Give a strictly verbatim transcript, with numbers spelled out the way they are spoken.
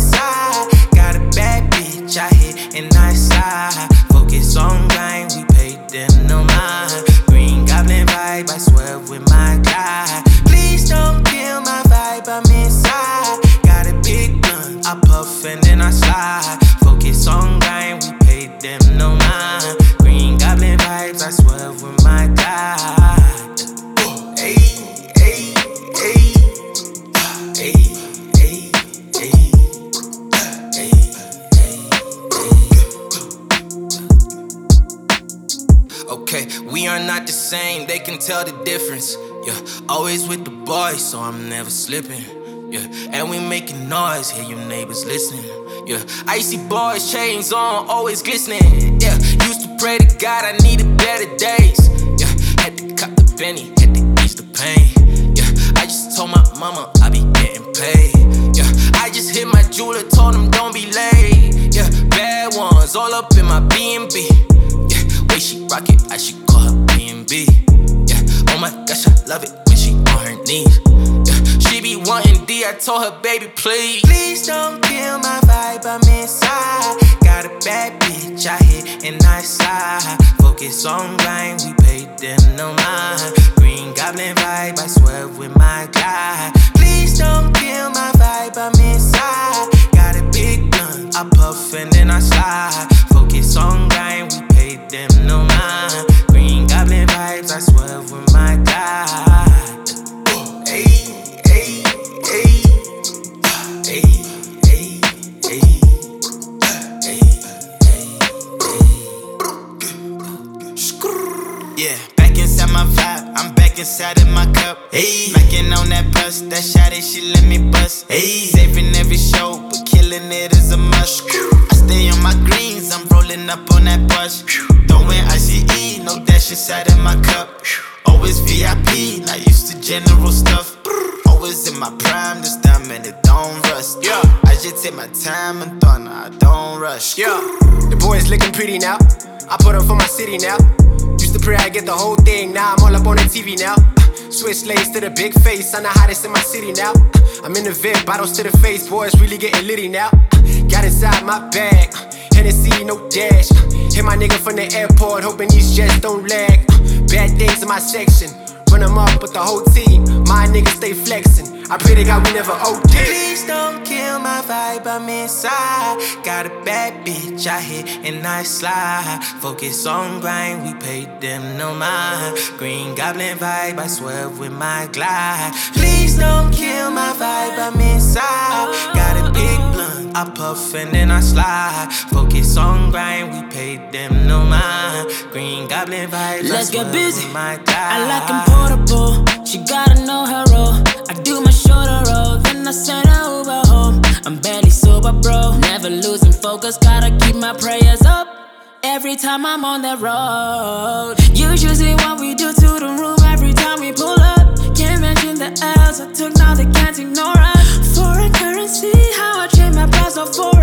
inside. Got a bad bitch I hit and I slide. Focus on grind, we pay them no mind. Green Goblin vibe, I swear with my guy. Please don't kill my vibe, I'm inside. Got a big gun, I puff and then I slide. Focus on grind, we pay them no mind. Green Goblin vibes, I swear with my guy. Hey, hey, hey, hey, hey, hey, hey, hey. Okay, we are not the same, they can tell the difference. Yeah, always with the boys, so I'm never slipping. Yeah, and we making noise, hear your neighbors listening. Yeah, icy boys, chains on, always glistening. Yeah, used to pray to God I needed better days. Yeah, had to cop the Benny, had to ease the pain. Yeah, I just told my mama I be getting paid. Yeah, I just hit my jeweler, told him don't be late. Yeah, bad ones all up in my B and B. Yeah, way she rock it, I should call her B and B. Yeah, oh my gosh, I love it when she on her knees. Yeah, she be wanting D, I told her baby please. Please don't kill my vibe, I'm inside. Got a bad bitch I hit and I slide. Focus on grind, we pay them no mind. Green Goblin vibe, I swear with my guy. Please don't kill my vibe, I'm inside. Got a big gun, I puff and then I slide. Focus on grind, we pay them no mind. Green Goblin vibes, I swear with my guy. Hey, hey, hey, hey, hey, hey, hey, hey. Yeah, back inside my vibe, I'm back inside of my cup. Hey, smacking on that bus, that shawty, she let me bust. Hey, saving every show, but killing it is a must. I stay on my greens, I'm rolling up on that bus. Throwing I C E, no dash inside of my cup. Always V I P, not used to general stuff. Always in my prime, this time and it don't rust. Yeah, I just take my time and thought, nah, I don't rush. Yeah, the boys looking pretty now. I put up for my city now. Used to pray I get the whole thing, now I'm all up on the T V now. Switch lanes to the big face, I'm the hottest in my city now. I'm in the V I P, bottles to the face, boys really getting litty now. Got inside my bag, Hennessy, no dash. Hit my nigga from the airport, hoping these jets don't lag. Bad things in my section, run them up with the whole team. My niggas stay flexing, I pray to God we never O D. Please don't kill my vibe, I'm inside. Got a bad bitch I hit and I slide. Focus on grind, we pay them no mind. Green Goblin vibe, I swear with my glide. Please don't kill my vibe, I'm inside. Got a big blunt, I puff and then I slide. Focus on grind, we pay them no mind. Green Goblin vibes, let's I get busy. With my glide. I like him portable, she gotta know her role. I do my shoulder roll, then I send her Uber home. I'm barely sober, bro, never losing focus. Gotta keep my prayers up every time I'm on the road. Usually what we do to the room every time we pull up. Can't mention the L's I took, now they can't ignore us. Foreign currency, how I trade my pass off for